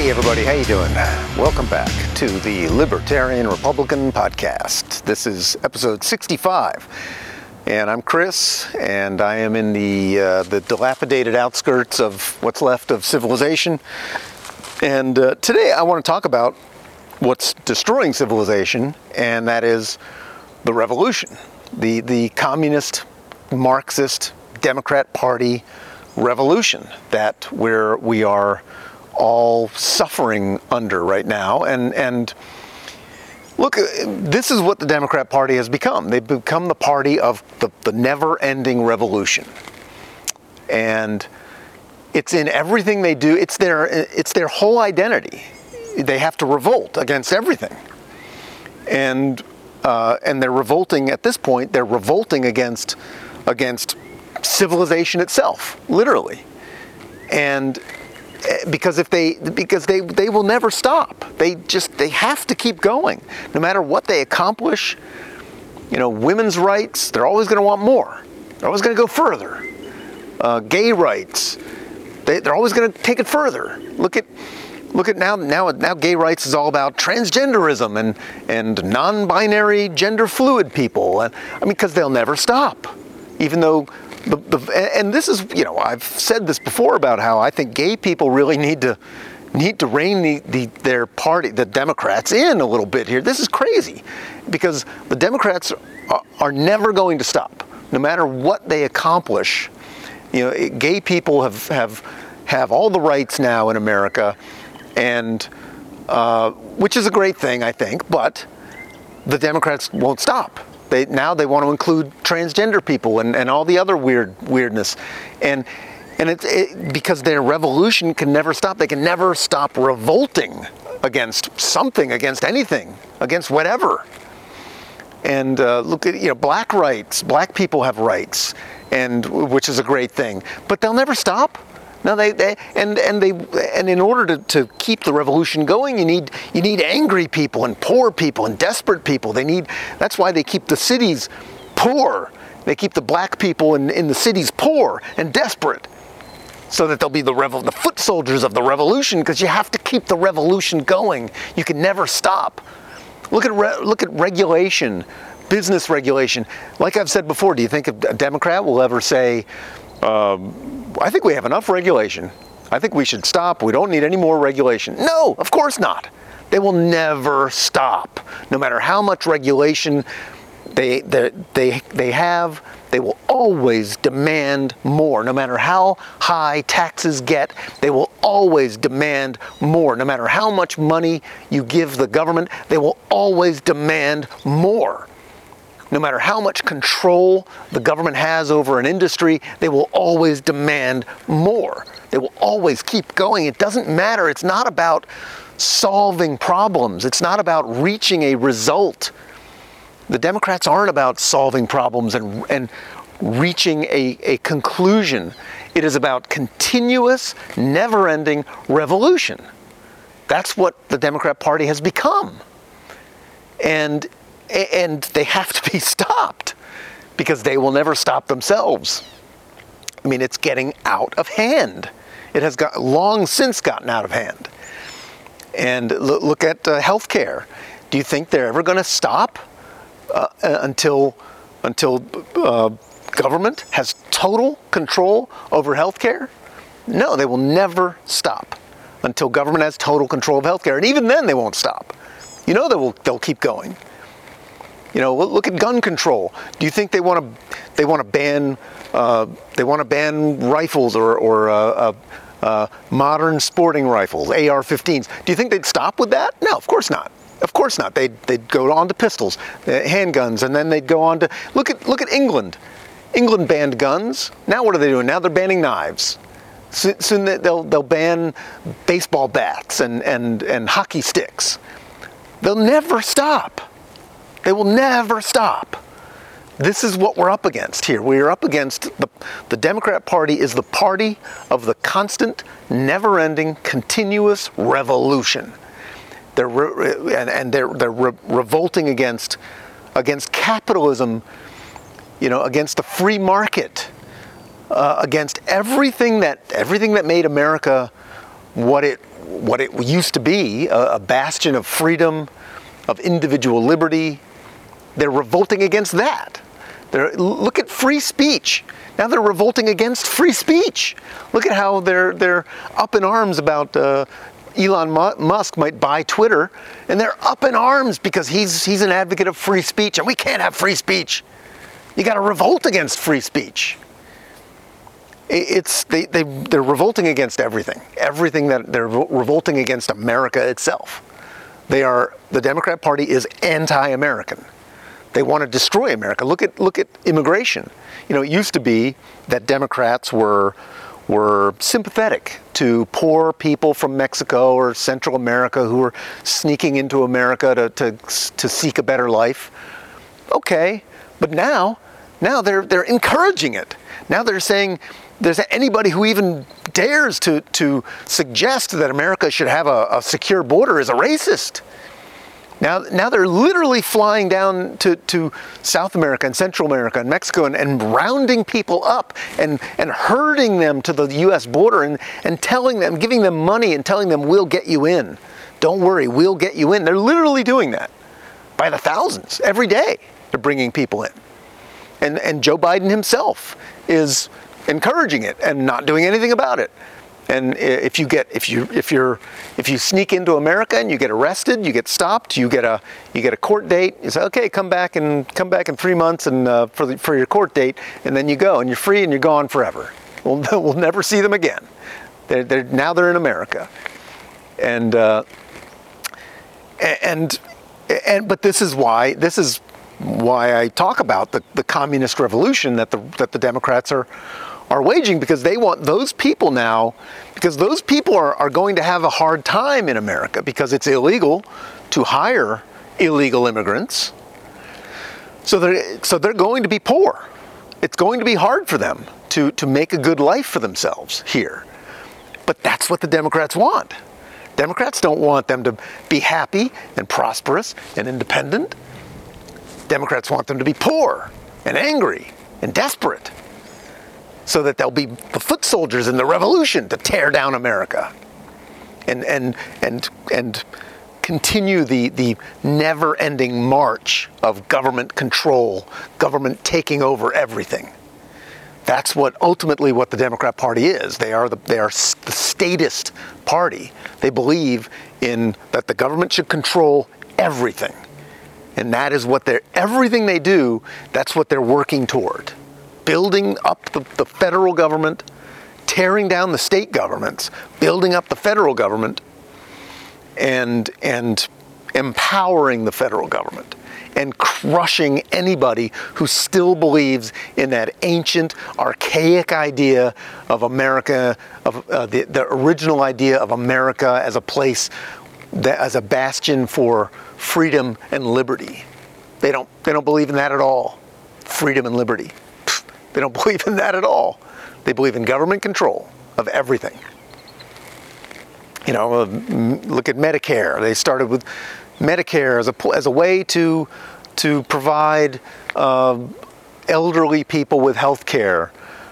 Hey everybody, how you doing? Welcome back to the Libertarian Republican Podcast. This is episode 65, and I'm Chris, and I am in the dilapidated outskirts of what's left of civilization. And today I want to talk about what's destroying civilization, and that is the revolution, the communist, Marxist, Democrat Party revolution that we are all suffering under right now. And look, this is what the Democrat Party has become. They've become the party of the never-ending revolution. And it's in everything they do. It's their whole identity. They have to revolt against everything. And they're revolting at this point. They're revolting against civilization itself, literally. And because they will never stop. They have to keep going, no matter what they accomplish. You know, women's rights, they're always going to want more. They're always going to go further. Gay rights, they're always going to take it further. Look at now gay rights is all about transgenderism and non-binary gender fluid people. And I mean, because they'll never stop, even though. And this is, you know, I've said this before about how I think gay people really need to rein their party, the Democrats, in a little bit here. This is crazy, because the Democrats are never going to stop, no matter what they accomplish. You know, gay people have all the rights now in America, and which is a great thing, I think. But the Democrats won't stop. They want to include transgender people and all the other weirdness, and it's because their revolution can never stop. They can never stop revolting against something, against anything, against whatever. And look at, you know, black rights. Black people have rights, and which is a great thing. But they'll never stop. No, and in order to keep the revolution going, you need angry people and poor people and desperate people. That's why they keep the cities poor. They keep the black people in the cities poor and desperate, so that they'll be the foot soldiers of the revolution. Because you have to keep the revolution going. You can never stop. Look at regulation, business regulation. Like I've said before, do you think a Democrat will ever say, I think we have enough regulation. I think we should stop. We don't need any more regulation. No, of course not. They will never stop. No matter how much regulation they have, they will always demand more. No matter how high taxes get, they will always demand more. No matter how much money you give the government, they will always demand more. No matter how much control the government has over an industry, they will always demand more. They will always keep going. It doesn't matter. It's not about solving problems. It's not about reaching a result. The Democrats aren't about solving problems and reaching a conclusion. It is about continuous, never-ending revolution. That's what the Democrat Party has become. And they have to be stopped, because they will never stop themselves. I mean, it's getting out of hand. It has long since gotten out of hand. And look at healthcare. Do you think they're ever going to stop until government has total control over healthcare? No, they will never stop until government has total control of healthcare. And even then, they won't stop. You know, they'll keep going. You know, look at gun control. Do you think they want to ban rifles or modern sporting rifles, AR-15s? Do you think they'd stop with that? No, of course not. Of course not. They'd go on to pistols, handguns, and then they'd go on to look at England. England banned guns. Now what are they doing? Now they're banning knives. Soon they'll ban baseball bats and hockey sticks. They'll never stop. They will never stop. This is what we're up against here. We are up against the Democrat Party is the party of the constant, never-ending, continuous revolution. They're revolting against capitalism, you know, against the free market, against everything that made America what it what it used to be, a bastion of freedom, of individual liberty. They're revolting against that. Look at free speech. Now they're revolting against free speech. Look at how they're up in arms about Elon Musk might buy Twitter, and they're up in arms because he's an advocate of free speech, and we can't have free speech. You got to revolt against free speech. They're revolting against everything. Everything that they're revolting against America itself. The Democrat Party is anti-American. They want to destroy America. Look at immigration. It used to be that Democrats were sympathetic to poor people from Mexico or Central America who were sneaking into America to seek a better life. Okay, but now they're encouraging it. Now they're saying there's anybody who even dares to suggest that America should have a secure border is a racist. Now they're literally flying down to South America and Central America and Mexico and rounding people up and herding them to the U.S. border and telling them, giving them money and telling them, we'll get you in. Don't worry, we'll get you in. They're literally doing that by the thousands every day. They're bringing people in. And Joe Biden himself is encouraging it and not doing anything about it. And if you sneak into America and you get arrested, you get stopped, you get a court date. You say, okay, come back in 3 months and for your court date, and then you go and you're free and you're gone forever. We'll never see them again. Now they're in America, but this is why I talk about the communist revolution that the Democrats are waging, because they want those people now, because those people are going to have a hard time in America because it's illegal to hire illegal immigrants. So they're going to be poor. It's going to be hard for them to make a good life for themselves here. But that's what the Democrats want. Democrats don't want them to be happy and prosperous and independent. Democrats want them to be poor and angry and desperate, so that they'll be the foot soldiers in the revolution to tear down America and continue the never-ending march of government control, government taking over everything. That's ultimately what the Democrat Party is. They are the statist party. They believe that the government should control everything. And that is everything they do, that's what they're working toward. Building up the federal government, tearing down the state governments, building up the federal government, and empowering the federal government, and crushing anybody who still believes in that ancient, archaic idea of America, of the original idea of America as a place, as a bastion for freedom and liberty. They don't believe in that at all. Freedom and liberty. They don't believe in that at all. They believe in government control of everything. Look at Medicare. They started with Medicare as a way to provide elderly people with health care.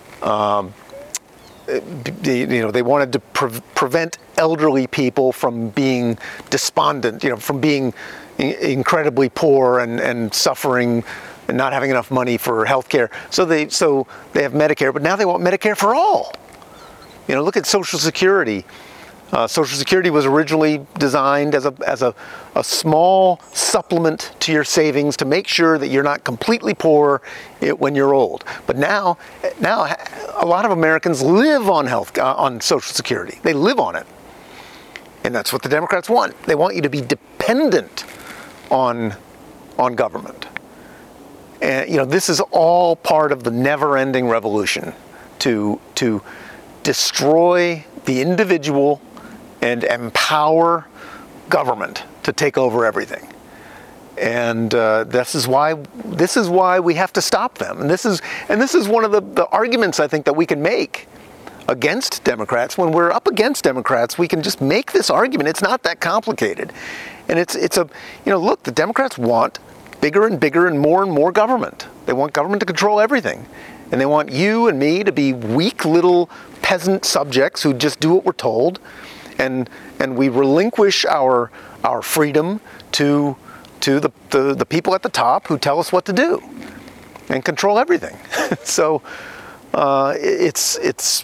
They wanted to prevent elderly people from being despondent, from being incredibly poor and suffering and not having enough money for health care. So they have Medicare, but now they want Medicare for all. Look at Social Security. Social Security was originally designed as a small supplement to your savings to make sure that you're not completely poor when you're old. But now a lot of Americans live on Social Security. They live on it. And that's what the Democrats want. They want you to be dependent on government. And this is all part of the never-ending revolution to destroy the individual and empower government to take over everything. And this is why we have to stop them. And this is one of the arguments I think that we can make against Democrats. When we're up against Democrats, we can just make this argument. It's not that complicated. And look, the Democrats want bigger and bigger and more government. They want government to control everything. And they want you and me to be weak little peasant subjects who just do what we're told. and we relinquish our freedom to the people at the top who tell us what to do and control everything. So it's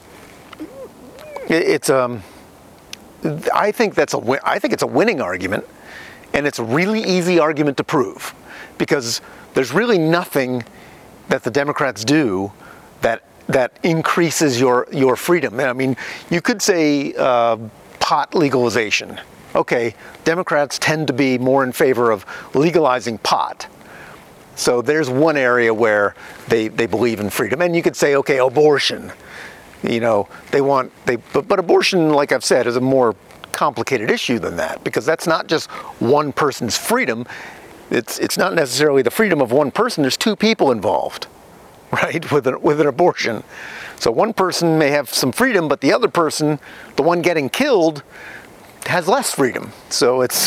I think it's a winning argument, and it's a really easy argument to prove, because there's really nothing that the Democrats do that increases your freedom. I mean, you could say pot legalization. Okay, Democrats tend to be more in favor of legalizing pot. So there's one area where they believe in freedom. And you could say, okay, abortion. You know, but abortion, like I've said, is a more complicated issue than that, because that's not just one person's freedom. It's not necessarily the freedom of one person. There's two people involved, right, with an abortion. So one person may have some freedom, but the other person, the one getting killed, has less freedom. So it's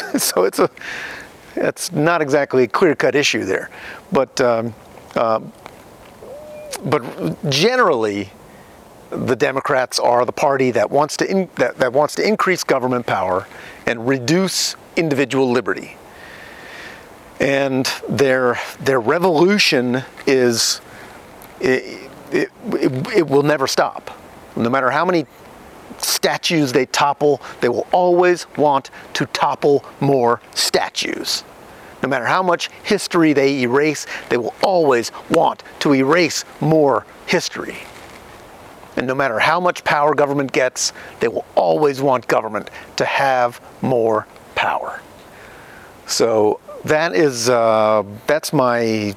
not exactly a clear-cut issue there. But generally, the Democrats are the party that wants to increase government power and reduce individual liberty. And their revolution is it will never stop. No matter how many statues they topple, they will always want to topple more statues. No matter how much history they erase, they will always want to erase more history. And no matter how much power government gets, they will always want government to have more power. So that's my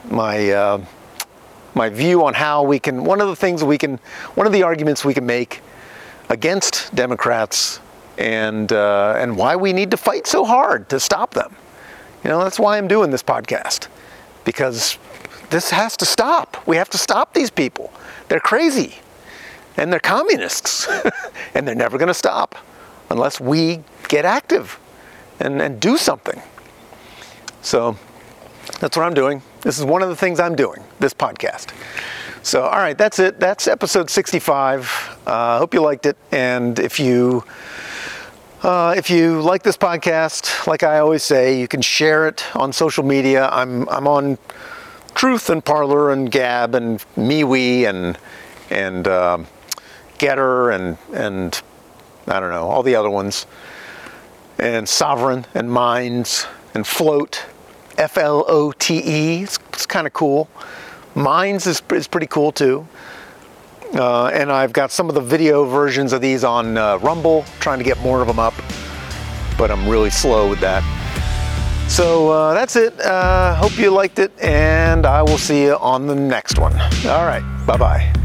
view on how we can. One of the arguments we can make against Democrats, and why we need to fight so hard to stop them. You know, that's why I'm doing this podcast, because this has to stop. We have to stop these people. They're crazy, and they're communists, and they're never going to stop unless we get active and do something. So that's what I'm doing. This is one of the things I'm doing, this podcast. So, all right, that's it. That's episode 65. I hope you liked it. And if you like this podcast, like I always say, you can share it on social media. I'm on Truth and Parler and Gab and MeWe and Getter and I don't know, all the other ones, and Sovereign and Minds and Flote, Flote. It's kind of cool. Minds is pretty cool too. And I've got some of the video versions of these on Rumble, trying to get more of them up, but I'm really slow with that. So that's it. Hope you liked it, and I will see you on the next one. All right, bye-bye.